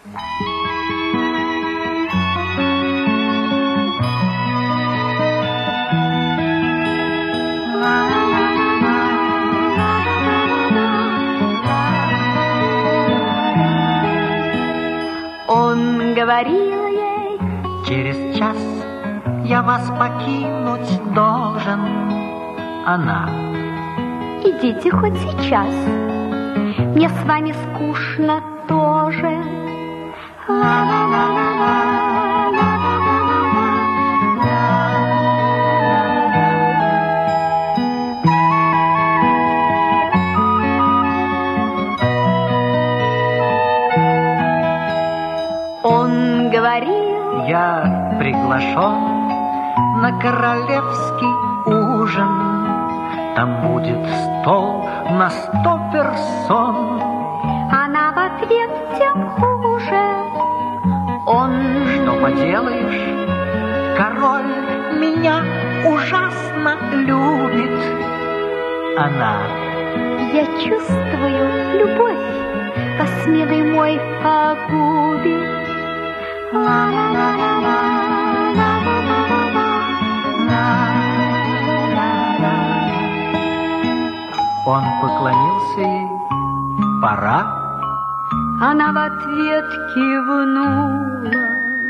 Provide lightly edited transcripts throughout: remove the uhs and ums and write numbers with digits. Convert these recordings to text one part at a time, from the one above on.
Он говорил ей: через час я вас покинуть должен. Она: идите хоть сейчас, мне с вами скучно тоже. Он говорил: я приглашен на королевский ужин. Там будет стол на 100 персон. Она в ответ: тем хуже. Он: что поделаешь, король меня ужасно любит. Она: я чувствую любовь, вас, милый мой, погубит. Он поклонился ей. Пора. Она в ответ кивнула.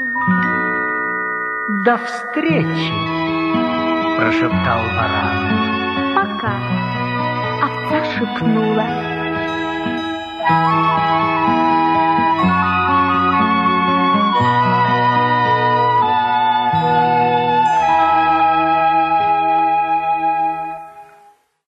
До встречи, прошептал баран. Пока, овца шепнула.